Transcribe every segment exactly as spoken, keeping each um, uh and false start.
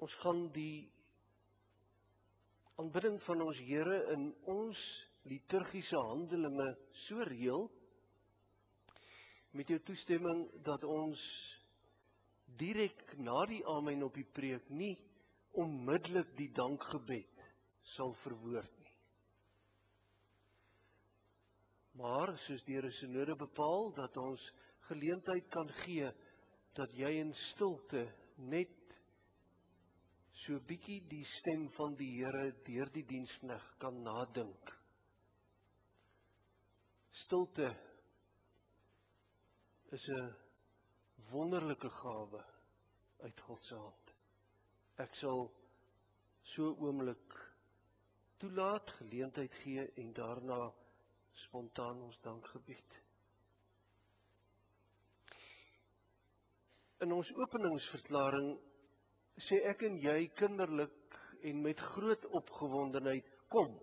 Ons gaan die aanbidding van ons Here in ons liturgiese handelinge so reël, met jou toestemming dat ons direk na die amen op die preek nie onmiddellik die dankgebed sal verwoord nie. Maar soos die Here Synode bepaal, dat ons geleentheid kan gee dat jy in stilte net so bietjie die stem van die Here deur die dienskneg kan nadink. Stilte is 'n wonderlike gawe uit God se hand. Ek sal so 'n oomblik toelaat, geleentheid gee en daarna spontaan ons dankgebed. In ons openingsverklaring sê ek en jy kinderlik en met groot opgewondenheid, kom.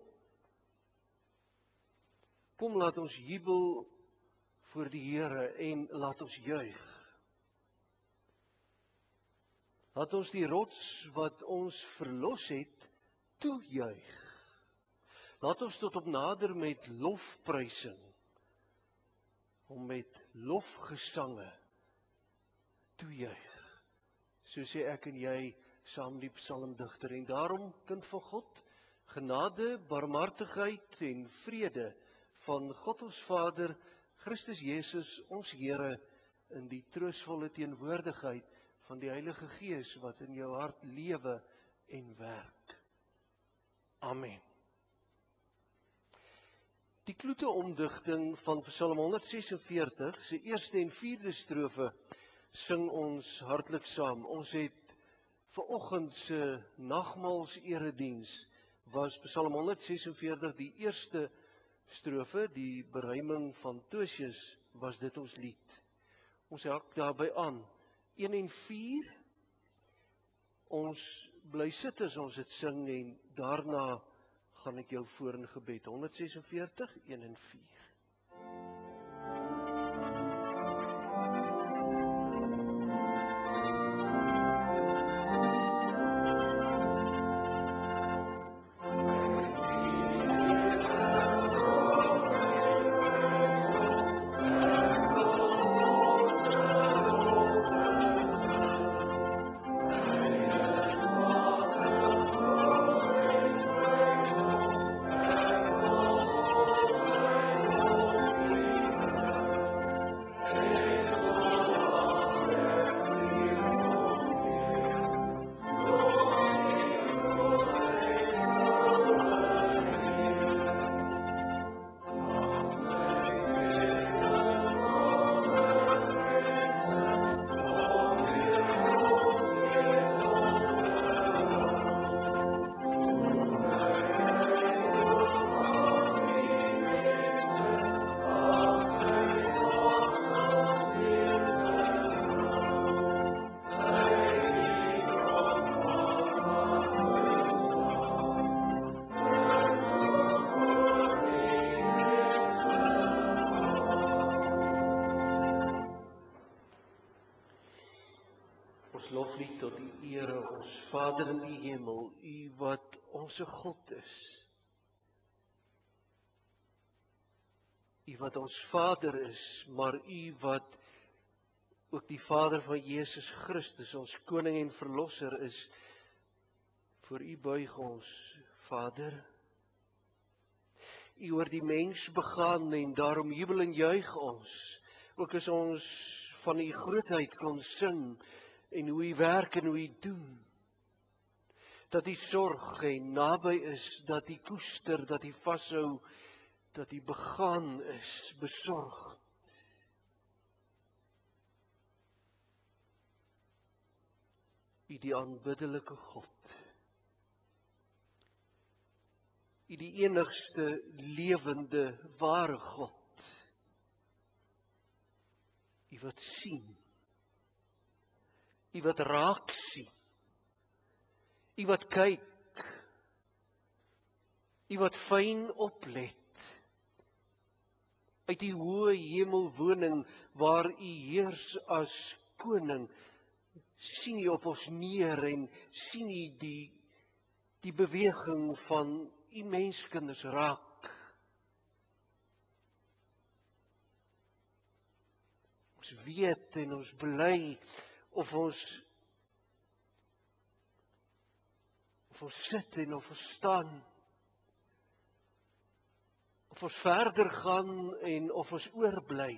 Kom, laat ons jubel voor die Here en laat ons juig. Laat ons die rots wat ons verlos het, toejuig. Laat ons tot op nader met lofprysing, om met lofgesange toejuig. So sê ek en jy saam die psalmdigter. En daarom, kind van God, genade, barmhartigheid en vrede van God ons Vader, Christus Jesus, ons Here, in die troostvolle teenwoordigheid van die Heilige Gees wat in jou hart lewe en werk. Amen. Die kloete omdigting van Psalm honderdsesenveertig, se eerste en vierde strofe, sing ons hartlik saam. Ons het vanoggend se nagmaals erediens was Psalm honderdsesenveertig die eerste strofe, die beruiming van Tosius was dit ons lied. Ons hak daarby aan. een en vier, ons bly sit as ons dit sing en daarna gaan ek jou voor in gebed. honderdsesenveertig, een en vier. Loflied tot die Here, ons Vader in die hemel, U wat onse God is. U wat ons Vader is, maar U wat ook die Vader van Jesus Christus, ons Koning en Verlosser is. Voor U buig ons, Vader. U oor die mens begaan en daarom jubel en juig ons. Ook as ons van U grootheid kon sing, en hoe U werk en hoe U doen. Dat U sorg en naby is, dat U koester, dat U vashou, dat U begaan is, besorgd. U die aanbiddelike God. U die enigste lewende, ware God. U wat sien. U wat raak sien, U wat kyk, U wat fyn oplet, uit die hoë hemelwoning waar U heers as koning, sien nie op ons neer en sien nie die die beweging van u menskinders raak. Ons weet en ons bely of ons of ons sit en of ons staan, of ons verder gaan en of ons oorbly.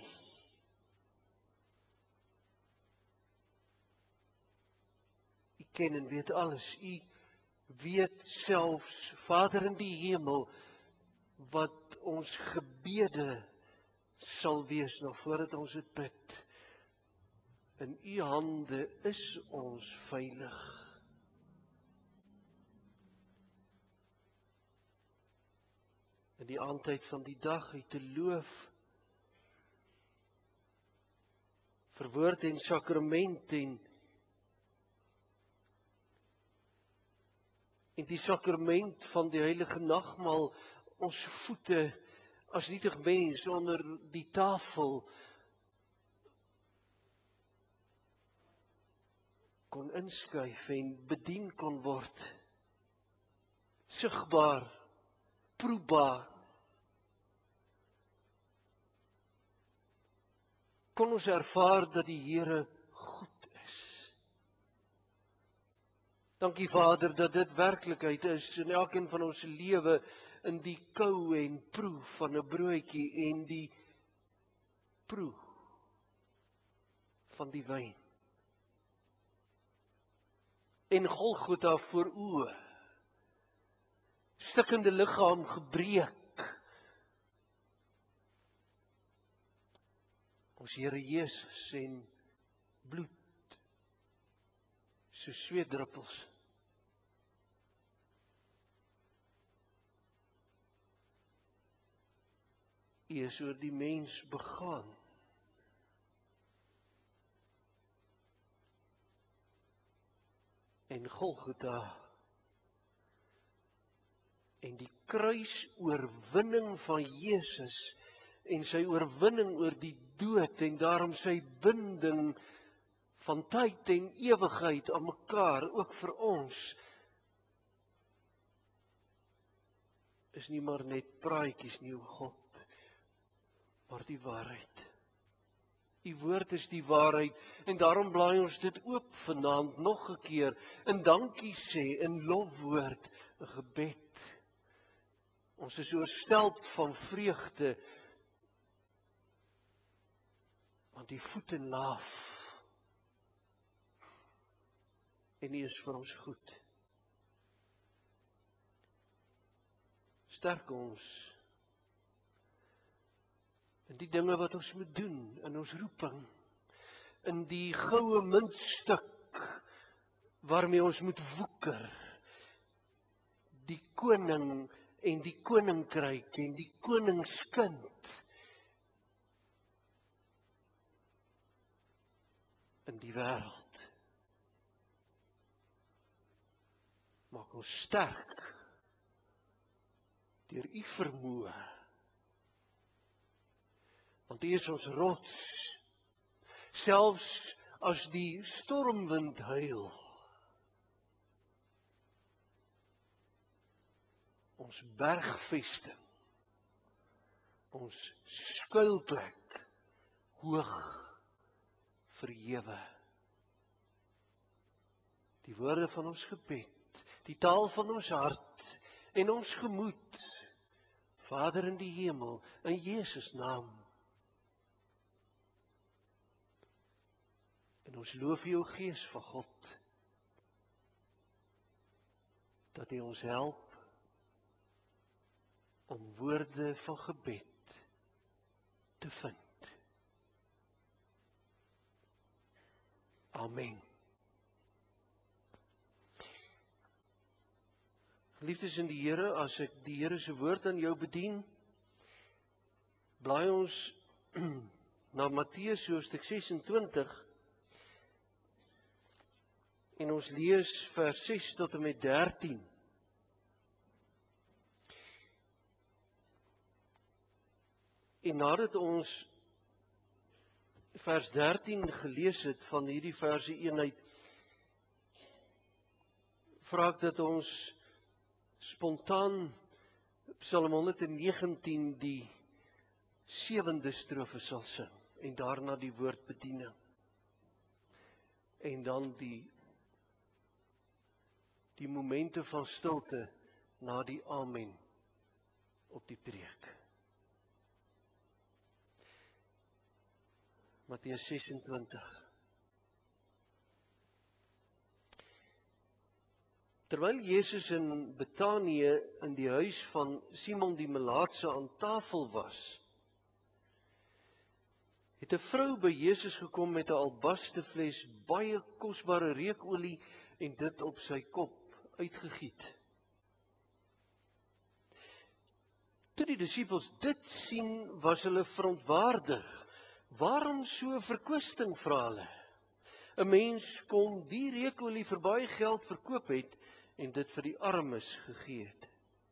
U ken en weet alles. U weet selfs, Vader in die hemel, wat ons gebede sal wees nog voordat ons dit bid. In u hande is ons veilig. In die aandtyd van die dag, u te loof, vir woord en sakrament en en die sakrament van die heilige nagmaal ons voete as nietig mens onder die tafel kon inskuif en bedien kon word. Sigbaar, proebaar. Kon ons ervaar dat die Here goed is. Dankie Vader dat dit werklikheid is in elkeen van ons lewe, in die kou en proe van 'n broodjie en die proe van die wyn. En Golgotha voor oë, stikkende liggaam gebreek. Ons Here Jesus en bloed, so sweetdruppels. U is oor die mens begaan. En Golgotha en die kruisoorwinning van Jesus en sy oorwinning oor die dood en daarom sy binding van tyd en ewigheid aan mekaar, ook vir ons, is nie maar net praatjies nie, o God, maar die waarheid. U woord is die waarheid en daarom blaai ons dit oop vanaand nog 'n keer in dankie sê, in lofwoord, 'n gebed. Ons is oorstelp van vreugde, want die voete laaf en U is vir ons goed. Sterk ons in die dinge wat ons moet doen, in ons roeping, in die goue muntstuk waarmee ons moet woeker, die koning en die koninkryk en die koningskind in die wêreld. Maak ons sterk deur U vermoë. Want U is ons rots, selfs as die stormwind huil. Ons bergvesting, ons skuilplek, hoog verhewe. Die woorde van ons gebed, die taal van ons hart en ons gemoed, Vader in die hemel, in Jesus naam. En ons loof U, o Gees van God, dat U ons help om woorde van gebed te vind. Amen. Geliefdes in die Here, as ek die Here se woord aan jou bedien, blaai ons na Matteus hoofstuk ses en twintig en ons lees vers ses tot en met dertien. En nadat ons vers dertien gelees het van hierdie verse eenheid, vra ek dat ons spontaan Psalm honderdnegentien die sewende strofe sal sing en daarna die woordbediening. En dan die die momente van stilte na die amen op die preek. Matteus sesentwintig. Terwyl Jesus in Betanië in die huis van Simon die Melaatse aan tafel was, het 'n vrou by Jesus gekom met 'n albasterfles baie kosbare reukolie en dit op sy kop uitgegiet. Toe die disippels dit sien, was hulle verontwaardig. Waarom so verkwisting, vra hulle? 'n Mens kon die reukolie vir baie geld verkoop het en dit vir die armes gegee het.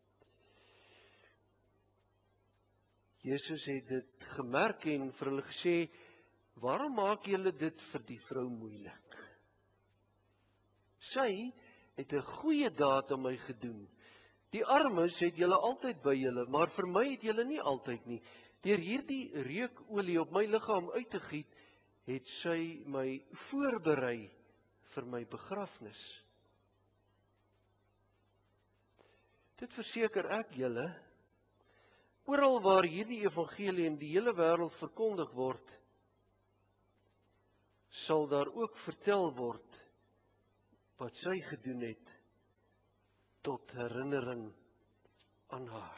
Jesus het dit gemerk en vir hulle gesê, waarom maak julle dit vir die vrou moeilik? Sy het 'n goeie daad aan my gedoen. Die armes het julle altyd by julle, maar vir my het julle nie altyd nie. Deur hierdie reukolie op my liggaam uit te giet, het sy my voorberei vir my begrafnis. Dit verseker ek julle, oral waar hierdie evangelie in die hele wêreld verkondig word, sal daar ook vertel word wat sy gedoen het tot herinnering aan haar.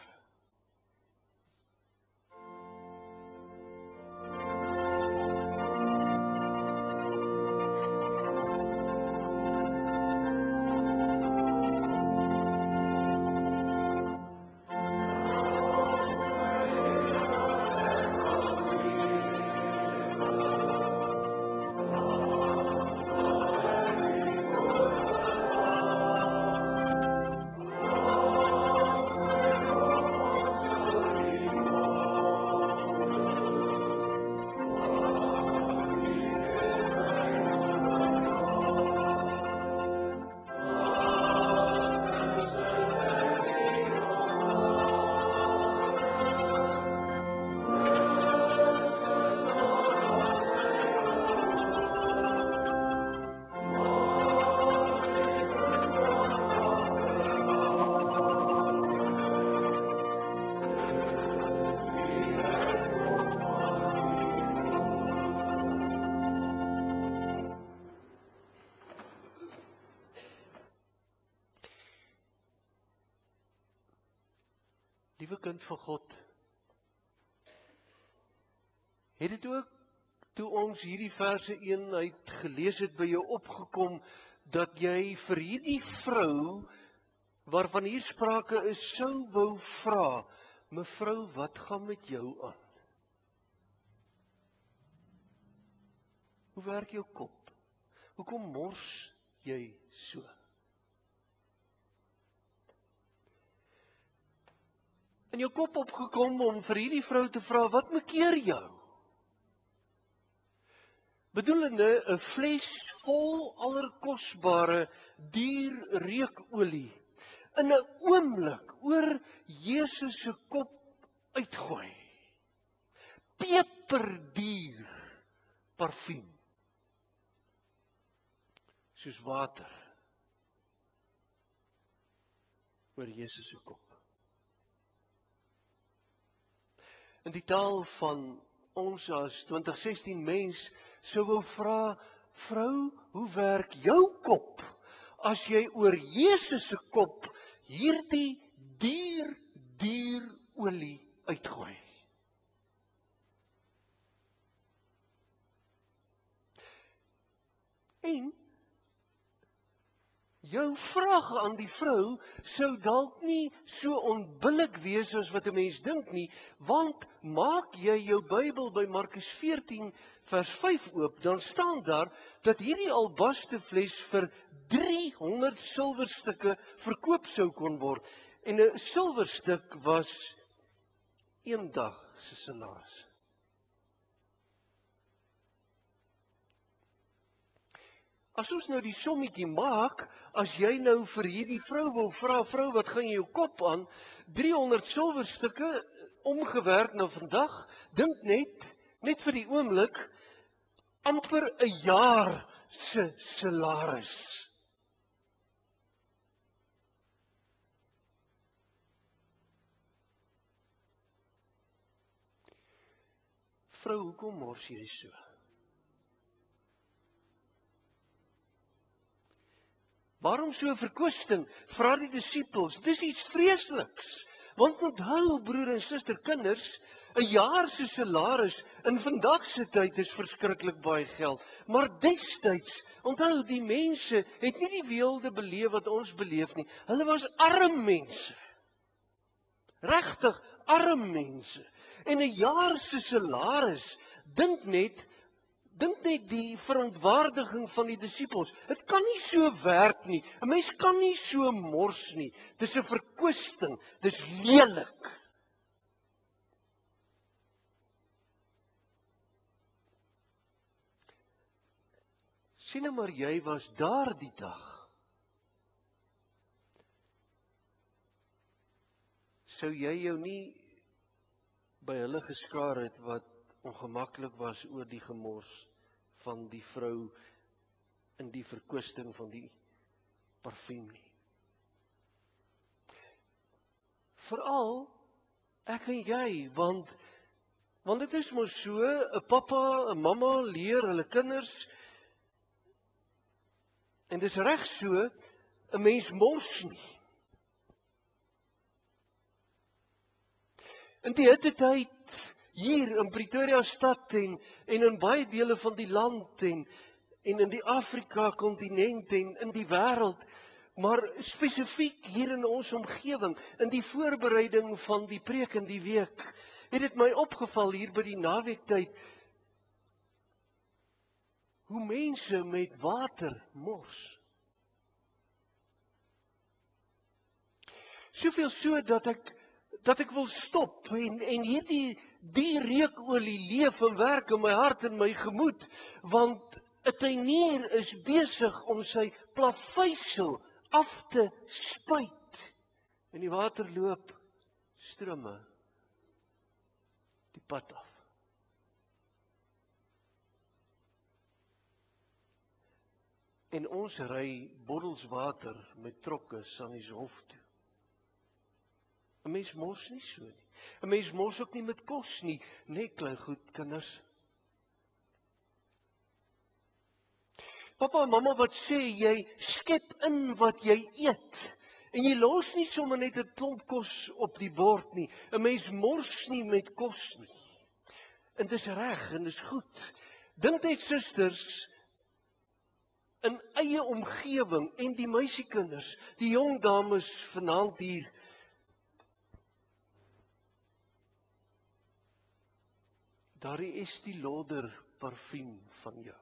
Liewe kind van God, het dit ook toe ons hierdie verse een uit gelees het by jou opgekom, dat jy vir hierdie vrou, waarvan hier sprake is, sou wou vra, mevrou, wat gaan met jou aan? Hoe werk jou kop? Hoekom mors jy so? In jou kop opgekom om vir hierdie vrou te vra, wat makeer jou? Bedoelende 'n fles vol allerkosbare duur reukolie in 'n oomblik oor Jesus se kop uitgooi. Peperduur parfuum. Soos water oor Jesus se kop. In die taal van ons as twintig sestien mens sou wou vra, vrou, hoe werk jou kop as jy oor Jesus se kop hierdie duur, duur olie uitgooi? En jou vraag aan die vrou sou dalk nie so onbillik wees as wat 'n mens dink nie, want maak jy jou Bybel by Markus veertien vers vyf oop, dan staan daar dat hierdie albasterfles vir driehonderd silwerstukke verkoop sou kon word. En 'n silwerstuk was een dag se salaris. As ons nou die sommetjie maak, as jy nou vir hierdie vrou wil vra, vrou, wat gaan jy jou kop aan? driehonderd silwerstukke omgewerk na vandag, dink net, net vir die oomblik, amper 'n jaar se salaris. Vrou, hoekom mors jy so? Waarom so verkwisting? Vra die disippels. Dis iets vreesliks. Want onthou, broer en suster, kinders, 'n jaar se salaris in vandag se tyd is verskriklik baie geld. Maar destyds, onthou, die mense het nie die weelde beleef wat ons beleef nie. Hulle was arm mense. Regtig arm mense. En 'n jaar se salaris, dink net Dink net die verontwaardiging van die disippels. Dit kan nie so werk nie. 'n Mens kan nie so mors nie. Dis 'n verkwisting. Dis lelik. Sien nou maar, jy was daar die dag. Sou jy jou nie by hulle geskaar het wat ongemaklik was oor die gemors van die vrou in die verkwisting van die parfuum nie. Veral ek en jy, want want dit is mos so, 'n pappa, 'n mamma leer hulle kinders, en dis reg so, 'n mens mors nie. In die hittetyd hier in Pretoria stad en en in baie dele van die land en en in die Afrika kontinent en in die wêreld, maar spesifiek hier in ons omgewing, in die voorbereiding van die preek in die week, het dit my opgeval hier by die nawaaktyd hoe mense met water mors. Soveel so dat ek dat ek wil stop en en hierdie die reukolie leef en werk in my hart en my gemoed, want 'n tuinier is besig om sy plaveisel af te spuit en die water loop strome die pad af. En ons ry bottels water met trokke Sannieshof toe. 'n Mens mors nie so nie. 'n Mens mors ook nie met kos nie, net klein goed, kinders. Pappa en mamma wat sê, jy skep in wat jy eet. En jy los nie sommer net 'n klomp kos op die bord nie. 'n Mens mors nie met kos nie. En dis reg en dis goed. Dink net, susters, in eie omgewing en die meisiekinders, die jong dames vanaand hier, daardie Estée Lauder parfuum van jou.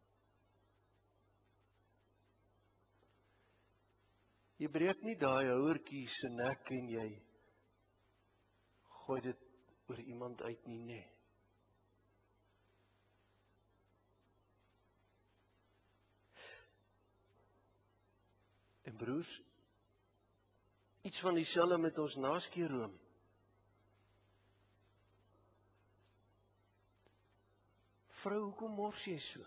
Jy breek nie daai houertjie se nek en jy gooi dit oor iemand uit nie, nê. En broers, iets van dieselfde met ons naskeeroom. Vrou, hoekom mors jy so?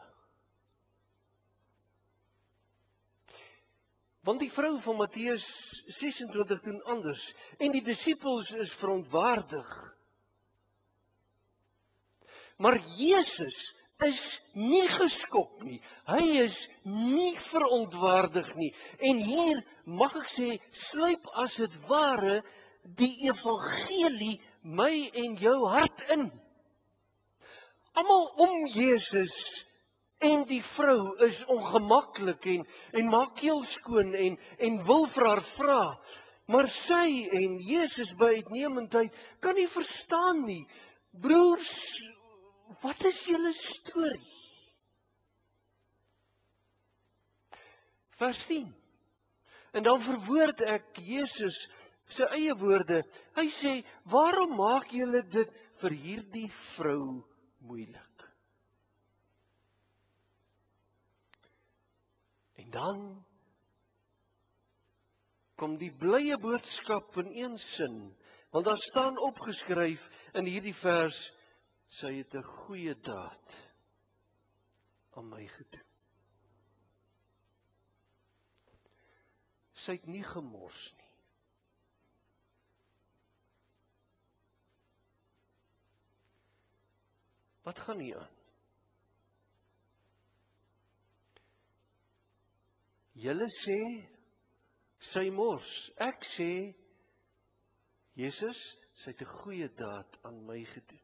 Want die vrou van Matteus ses en twintig doen anders en die disippels is verontwaardig. Maar Jesus is nie geskok nie. Hy is nie verontwaardig nie. En hier mag ek sê, sluip as dit ware die evangelie my en jou hart in. Almal om Jesus en die vrou is ongemaklik en en maak keel skoon en en wil vir haar vra. Maar sy en Jesus by uitnemendheid kan nie verstaan nie. Broers, wat is julle storie? Vers tien. En dan verwoord ek Jesus sy eie woorde. Hy sê, waarom maak julle dit vir hierdie vrou moeilik? En dan kom die blye boodskap in een sin, want daar staan opgeskryf in hierdie vers, sy het 'n goeie daad aan my gedoen. Sy het nie gemors nie. Wat gaan hier aan? Julle sê, sy mors. Ek sê, Jesus, sy het 'n goeie daad aan my gedoen.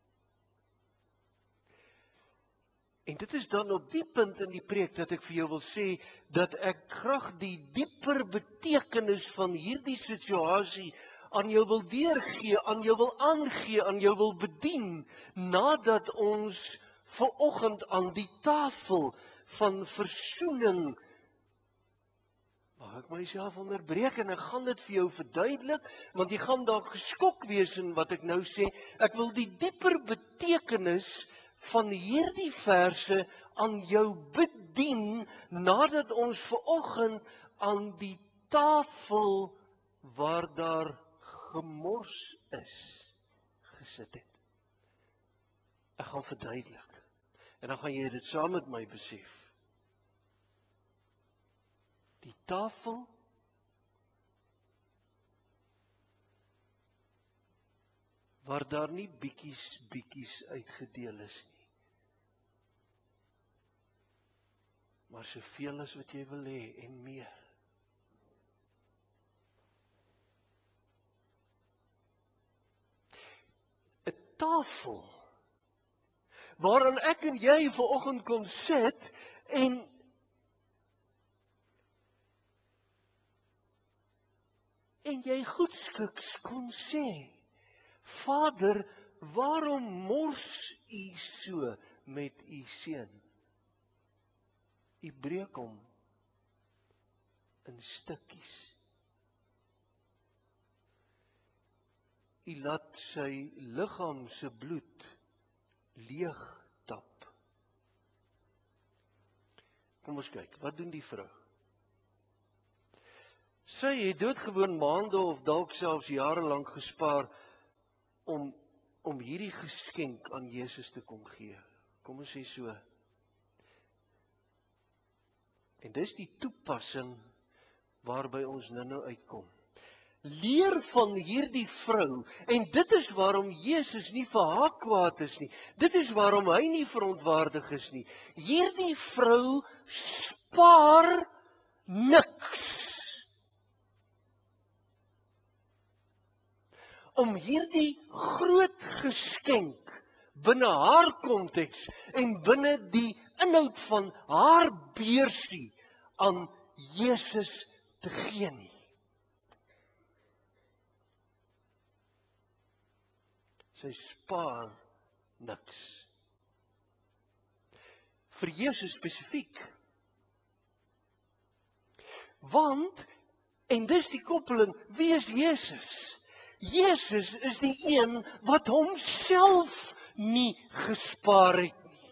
En dit is dan op die punt in die preek dat ek vir jou wil sê, dat ek graag die dieper betekenis van hierdie situasie aan jou wil deurgee, aan jou wil aangee, aan jou wil bedien, nadat ons vanoggend aan die tafel van versoening, mag ek myself onderbreek en ek gaan dit vir jou verduidelik, want jy gaan dalk geskok wees in wat ek nou sê. Ek wil die dieper betekenis van hierdie verse aan jou bedien, nadat ons vanoggend aan die tafel waar daar gemors is, gesit het. Ek gaan verduidelik, en dan gaan jy dit saam met my besef. Die tafel waar daar nie bietjies, bietjies uitgedeel is nie. Maar soveel as wat jy wil hê en meer. 'n Tafel waaraan ek en jy vanoggend kon sit en en jy goedskiks kon sê, Vader, waarom mors U so met U seun? U breek hom in stukkies. U laat sy liggaam se bloed leeg tap. Kom ons kyk, wat doen die vrou? Sy het doodgewoon maande of dalk selfs jare lank gespaar om om hierdie geskenk aan Jesus te kom gee. Kom ons sê so. En dis die toepassing waarby ons nou-nou uitkom. Leer van hierdie vrou, en dit is waarom Jesus nie vir haar kwaad is nie. Dit is waarom hy nie verontwaardig is nie. Hierdie vrou spaar niks om hierdie groot geskenk binne haar konteks en binne die inhoud van haar beursie aan Jesus te gee nie. Sy spaar niks. Vir Jesus spesifiek. Want, en dis die koppeling, wie is Jesus? Jesus is die een wat homself nie gespaar het nie.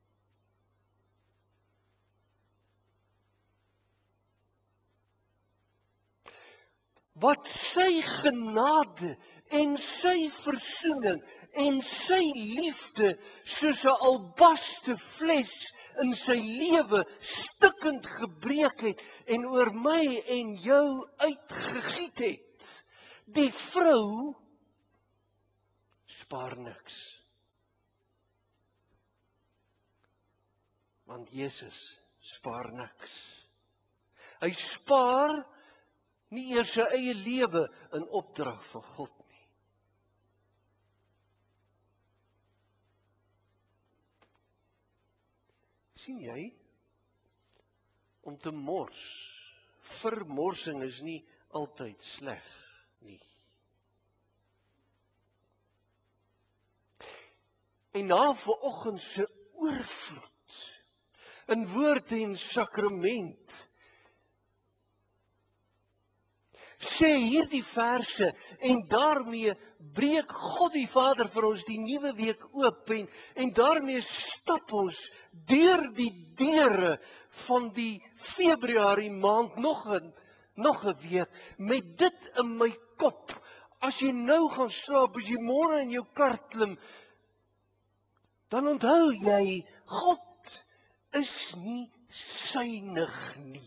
Wat sy genade en sy versoening en sy liefde soos 'n albaste fles in sy lewe stikkend gebreek het en oor my en jou uitgegiet het. Die vrou spaar niks. Want Jesus spaar niks. Hy spaar nie eers sy eie lewe in opdrag van God nie. Sien jy? Om te mors, vermorsing is nie altyd sleg nie. En na vanoggend se oorvloed in woord en sakrament sê hierdie verse en daarmee breek God die Vader vir ons die nuwe week oop en, en daarmee stap ons deur die deure van die Februarie maand nog 'n nog 'n week met dit in my kop. As jy nou gaan slaap, as jy môre in jou kar klim, dan onthou jy, God is nie suinig nie.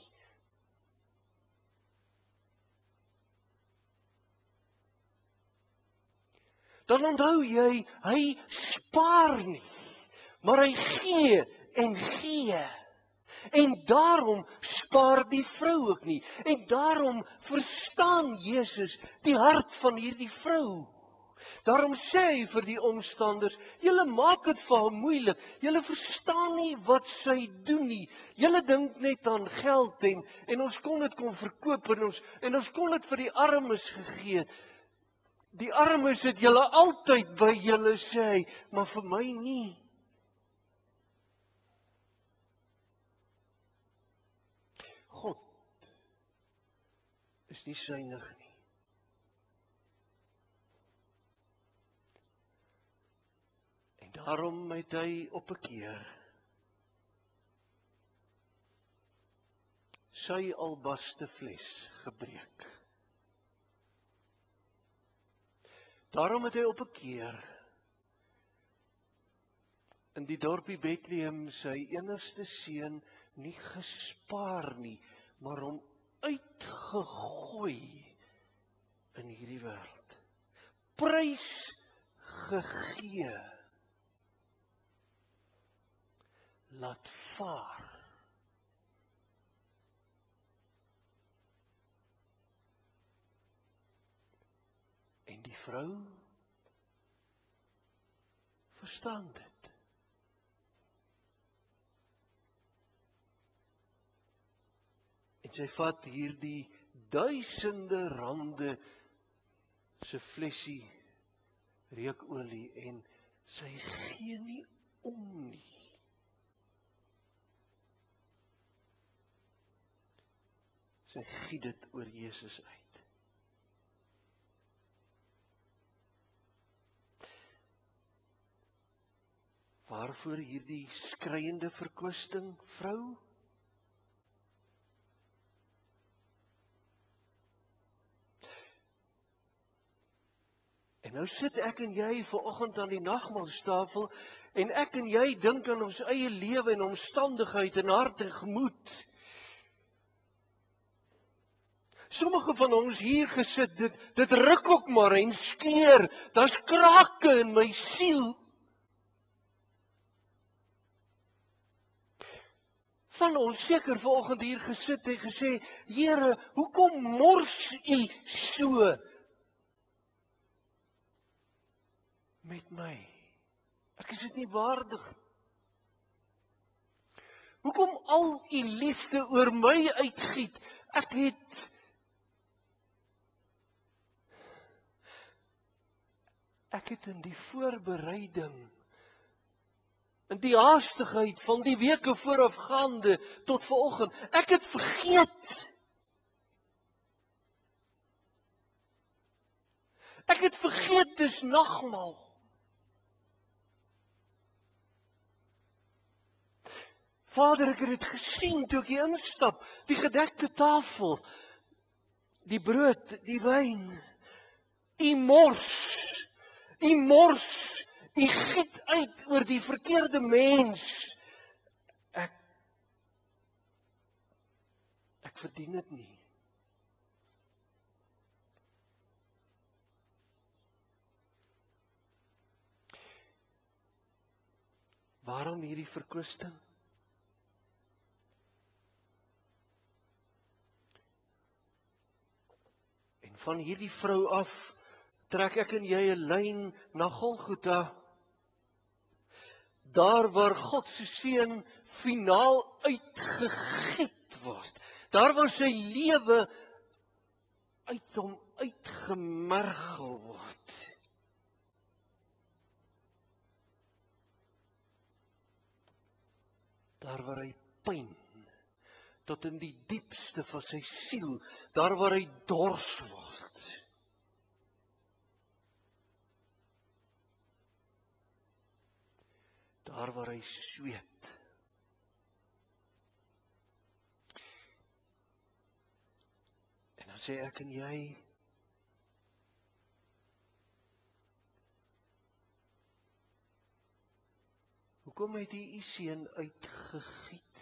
Dan onthou jy, hy spaar nie, maar hy gee en gee. En daarom spaar die vrou ook nie. En daarom verstaan Jesus die hart van hierdie vrou. Daarom sê hy vir die omstanders, julle maak dit vir haar moeilik. Julle verstaan nie wat sy doen nie. Julle dink net aan geld en en ons kon dit kom verkoop en ons en ons kon dit vir die armes gegee. Die armes het julle altyd by julle sê hy, maar vir my nie. God is nie suinig nie. En daarom het hy op 'n keer sy albaste fles gebreek. Daarom het hy op 'n keer in die dorpie Bethlehem sy enigste seun nie gespaar nie, maar hom uitgegooi in hierdie wêreld. Prys gegee. Laat vaar. En die vrou verstaan dit. En sy vat hierdie duisende rande se flesie reukolie en sy gee nie om nie. Sy giet dit oor Jesus uit. Waarvoor hierdie skreiende verkwisting, vrou? En nou sit ek en jy vanoggend aan die nagmaaltafel en ek en jy dink aan ons eie lewe en omstandigheid en hart en gemoed. Sommige van ons hier gesit, dit, dit ruk ook maar en skeer, daar's krake in my siel. Van ons seker vanoggend hier gesit en gesê, Here, hoekom mors U so met my? Ek is dit nie waardig. Hoekom al U liefde oor my uitgiet? Ek het Ek het in die voorbereiding, in die haastigheid van die weke voorafgaande tot vanoggend, ek het vergeet. Ek het vergeet dis nagmaal. Vader, ek het dit gesien toe ek hier instap, die gedekte tafel, die brood, die wyn, U mors. U mors, U giet uit oor die verkeerde mens. Ek ek verdien dit nie. Waarom hierdie verkwisting? En van hierdie vrou af trek ek en jy 'n lyn na Golgotha. Daar waar God se seun finaal uitgegiet word. Daar waar sy lewe uit hom uitgemergel word. Daar waar hy pyn tot in die diepste van sy siel, daar waar hy dors word. Daar waar hy sweet. dan sê ek en jy, hoekom het U U seun uitgegiet?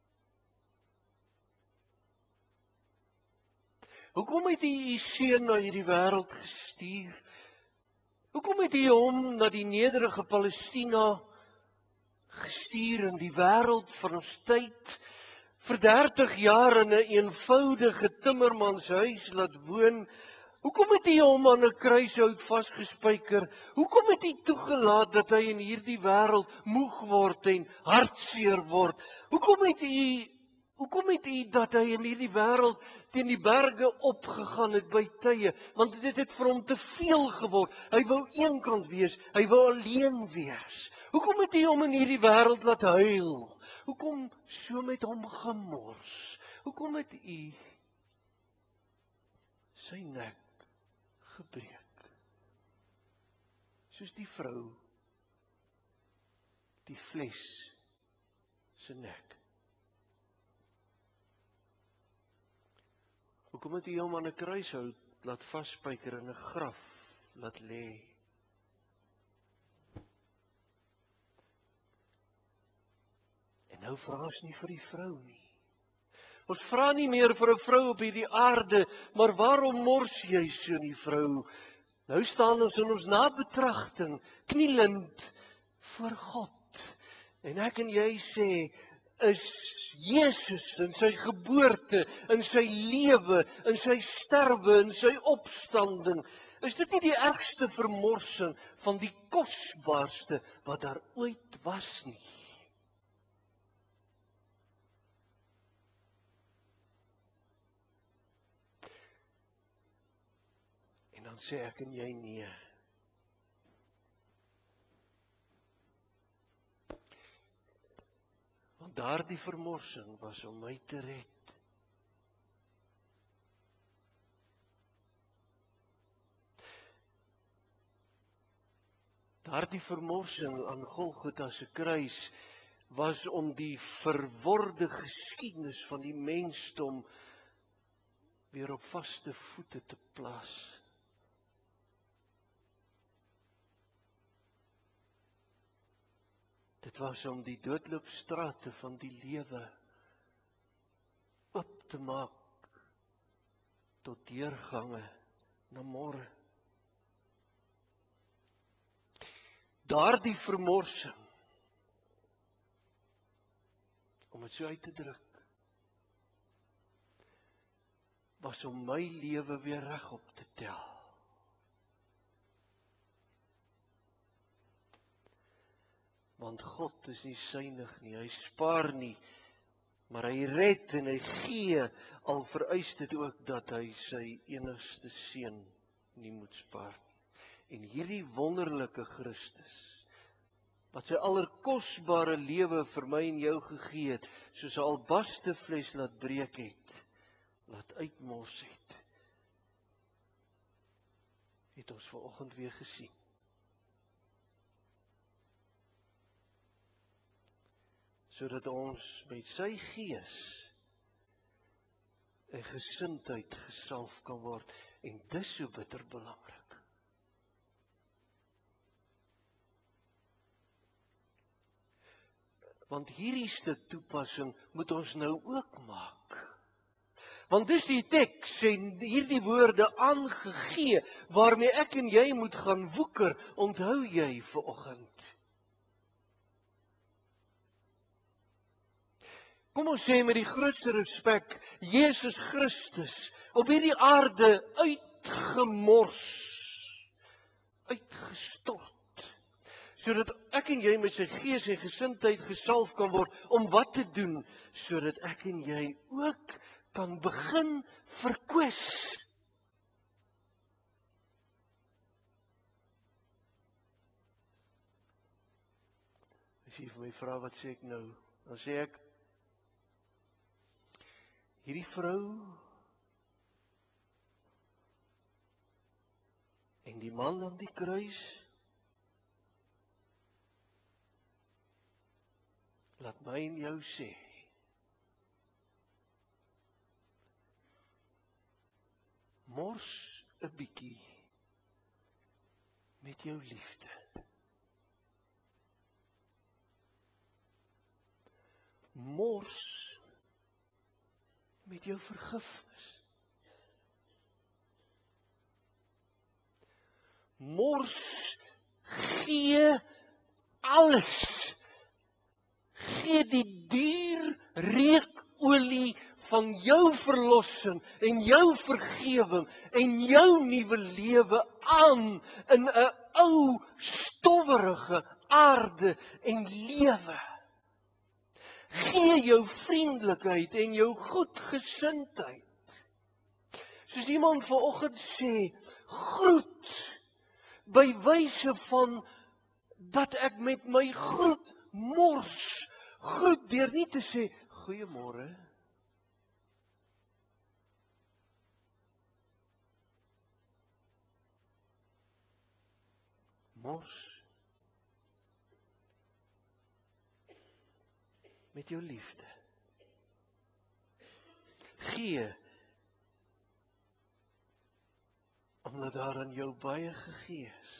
Hoekom het U U seun na hierdie wêreld gestuur? Hoekom het U hom na die nederige Palestina gestuur in die wêreld van ons tyd, vir dertig jaar in 'n eenvoudige timmermanshuis laat woon? Hoekom het U hom aan 'n kruishout vasgespijker? Hoekom het U toegelaat dat hy in hierdie wêreld moeg word en hartseer word? Hoekom het U hoekom het U dat hy in hierdie wêreld teen die berge opgegaan het by tye? Want dit het vir hom te veel geword. Hy wou eenkant wees, hy wou alleen wees. Hoekom het U hom in hierdie wêreld laat huil? Hoekom so met hom gemors? Hoekom het U sy nek gebreek? Soos die vrou die fles se nek. Hoekom het U hom aan 'n kruishout laat vasspijker in 'n graf laat lê? En nou vra ons nie vir die vrou nie. Ons vra nie meer vir 'n vrou op hierdie aarde, maar waarom mors jy so nie, vrou? Nou staan ons in ons nabetragting, knielend voor God. En ek en jy sê, is Jesus in sy geboorte, in sy lewe, in sy sterwe, in sy opstanding, is dit nie die ergste vermorsing van die kosbaarste wat daar ooit was nie? En dan sê ek en jy nee. Want daardie vermorsing was om my te red. Daardie vermorsing aan Golgotha se kruis was om die verworde geskiedenis van die mensdom weer op vaste voete te plaas. Dit was om die doodloopstrate van die lewe oop te maak tot deurgange na môre. Daardie vermorsing, om dit so uit te druk, was om my lewe weer regop te tel. Want God is nie suinig nie, hy spaar nie, maar hy red en hy gee, al vereis dit ook dat hy sy enigste seun nie moet spaar nie. En hierdie wonderlike Christus, wat sy allerkosbare lewe vir my en jou gegee het, soos 'n albaste fles laat breek het, laat uitmors het, het ons vanoggend weer gesien. Sodat ons met sy gees en gesindheid gesalf kan word, en dis so bitter belangrik. Want hierdie stuk toepassing moet ons nou ook maak. Want dis die teks en hierdie woorde aangegee, waarmee ek en jy moet gaan woeker, onthou jy vanoggend. Kom ons sê met die grootste respek, Jesus Christus, op hierdie aarde uitgemors, uitgestort, sodat ek en jy met sy gees en gesindheid gesalf kan word, om wat te doen, sodat ek en jy ook kan begin verkwis. As jy vir my vra, wat sê ek nou? Dan sê ek, hierdie vrou en die man aan die kruis, laat my en jou sê, Mors 'n bietjie met jou liefde. Mors met jou vergifnis. Mors, gee alles. Gee die duur reukolie van jou verlossing en jou vergewing en jou nuwe lewe aan in 'n ou stowwerige aarde en lewe. Gee jou vriendelikheid en jou goedgesindheid. Soos iemand vanoggend sê, groet by wyse van dat ek met my groet mors, groet deur nie te sê goeiemôre. Mors met jou liefde. Gee omdat daar aan jou baie gegee is.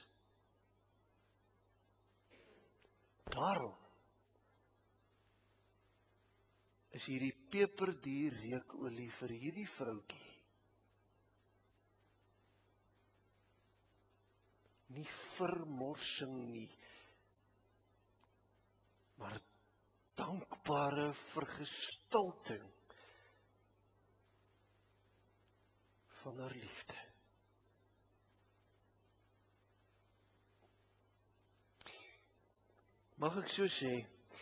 Daarom is hierdie peperduur reukolie vir hierdie vroutjie nie vermorsing nie, maar dankbare vergestalting van haar liefde. Mag ek so sê,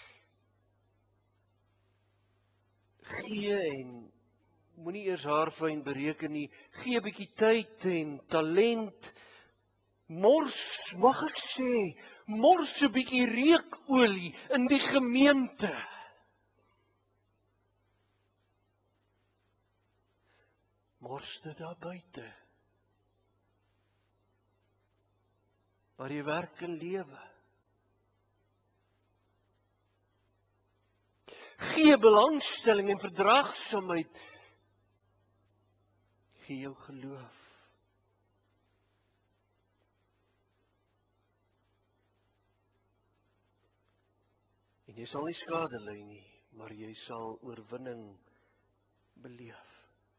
gee en moenie eers haarfyn bereken nie, gee 'n bietjie tyd en talent, mors, mag ek sê, mors 'n bietjie reukolie in die gemeente. Mors dit daar buite, waar jy werk en lewe. Gee belangstelling en verdraagsaamheid. Gee jou geloof. En jy sal nie skade ly nie, maar jy sal oorwinning beleef.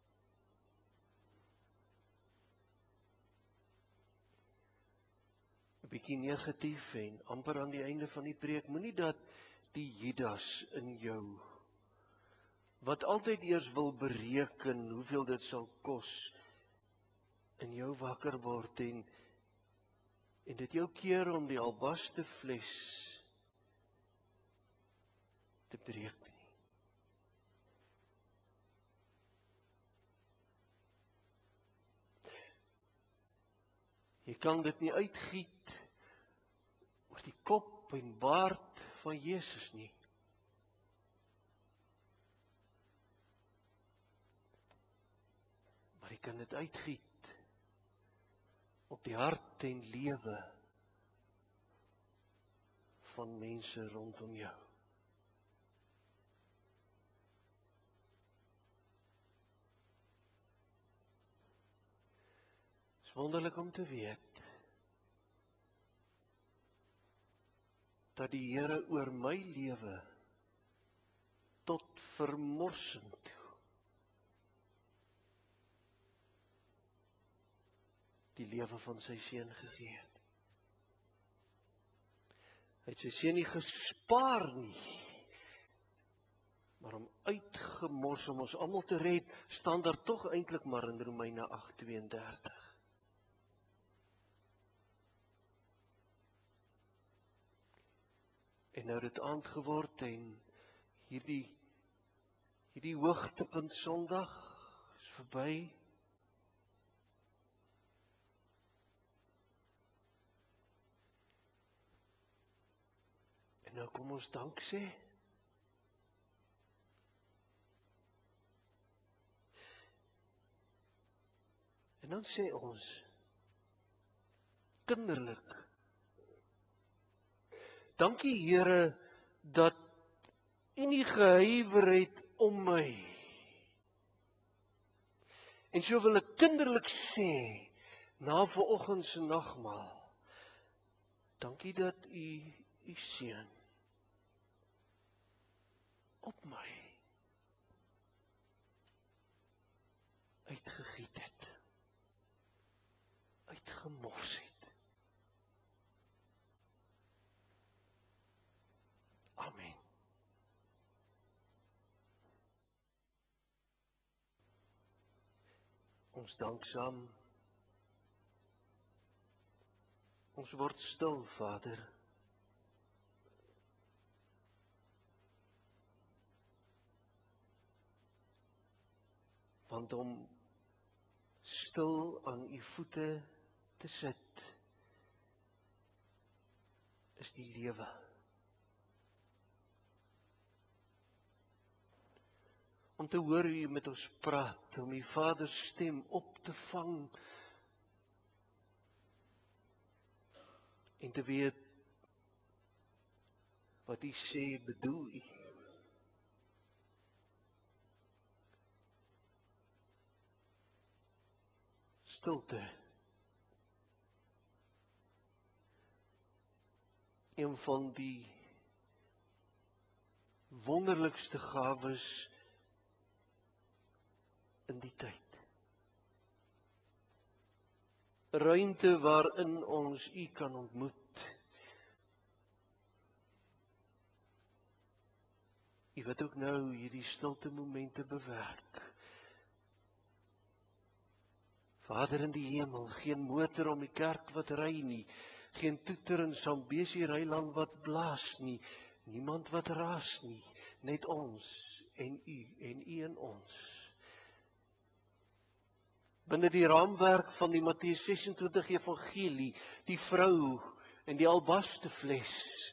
'n Bietjie negatief en amper aan die einde van die preek, moenie dat die Judas in jou, wat altyd eers wil bereken hoeveel dit sal kos, in jou wakker word en, en dit jou keer om die albaste fles te breek nie. Jy kan dit nie uitgiet oor die kop en baard van Jesus nie. Maar jy kan dit uitgiet op die hart en lewe van mense rondom jou. Het is wonderlik om te weet dat die Here oor my lewe tot vermorsing toe die lewe van sy seun gegee het. Hy het sy seun nie gespaar nie, maar hom uitgemors om ons almal te red, staan daar tog eintlik maar in Romeine agt tweeëndertig. En nou het dit aand geword en hierdie hierdie hoogtepunt Sondag is verby. En nou kom ons dank sê. En dan sê ons kinderlik, dankie Here dat U nie gehuiwer het om my En so wil ek kinderlik sê, na vanoggend se nagmaal, dankie dat u u seun op my uitgegiet het, uitgemors het. Amen. Ons dank saam. Ons word stil, Vader. Want om stil aan u voete te sit, is die lewe. Om te hoor hoe u met ons praat, om die Vader stem op te vang, en te weet, wat u sê, bedoel u. Stilte. Een van die wonderlikste gawes in die tyd. Ruimte waarin ons u kan ontmoet. U wat ook nou hierdie stilte momente bewerk. Vader in die hemel, geen motor om die kerk wat ry nie, geen toeter in Sambesi Ryland wat blaas nie, niemand wat raas nie, net ons en u en u en ons. Binne die raamwerk van die Matteus ses en twintig evangelie, die vrou en die albaste fles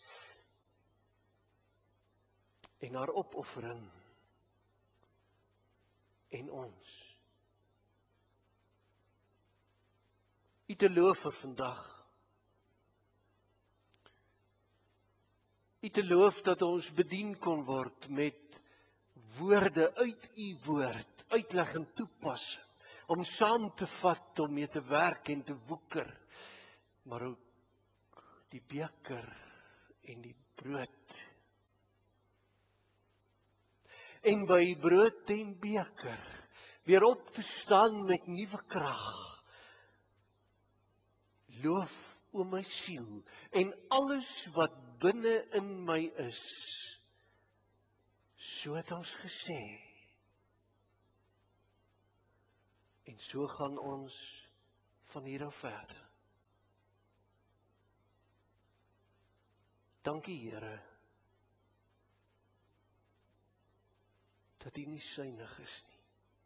en haar opoffering en ons. U te loof vir vandag. U te loof dat ons bedien kon word met woorde uit u woord, uitleg en toepassing, om saam te vat, om mee te werk en te woeker, maar ook die beker en die brood. En by brood en beker weer op te staan met nuwe krag. Loof o my siel en alles wat binne in my is. So het ons gesê. En so gaan ons van hier af verder. Dankie Here, dat U nie suinig is nie.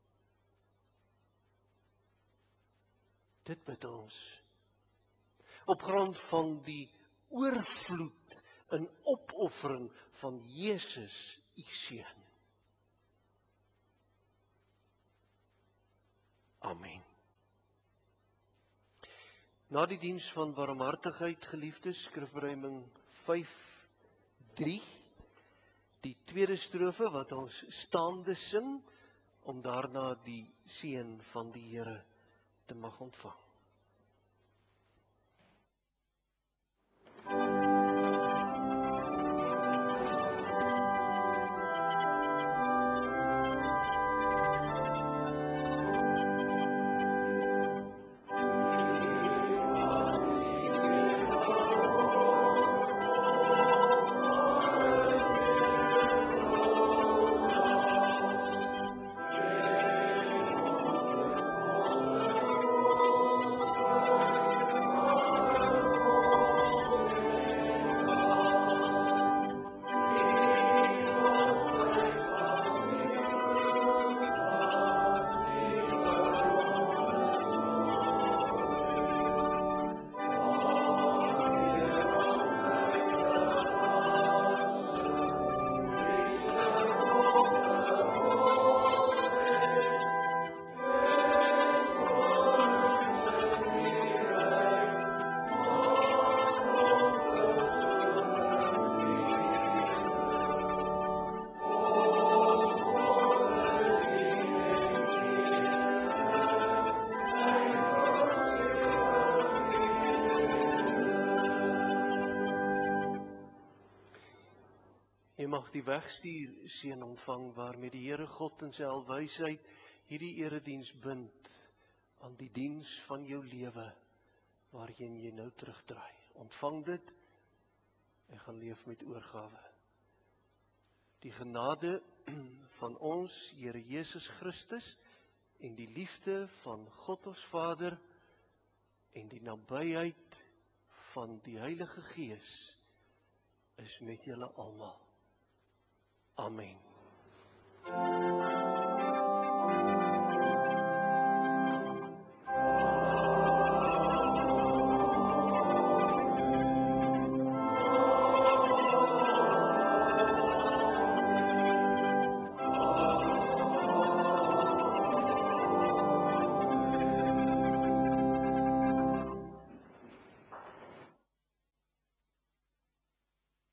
Dit bid ons op grond van die oorvloed in opoffering van Jesus, U seun. Amen. Na die diens van barmhartigheid, geliefdes, skrifberuiming vyf drie, die tweede strofe wat ons staande sing, om daarna die seën van die Here te mag ontvang. mag die wegstuur seën ontvang waarmee die Here God in sy alwysheid hierdie erediens bind aan die diens van jou lewe waarheen jy nou terugdraai. Ontvang dit en gaan leef met oorgawe. Die genade van ons Here Jesus Christus en die liefde van God ons Vader en die nabyheid van die Heilige Gees is met julle almal. Amen.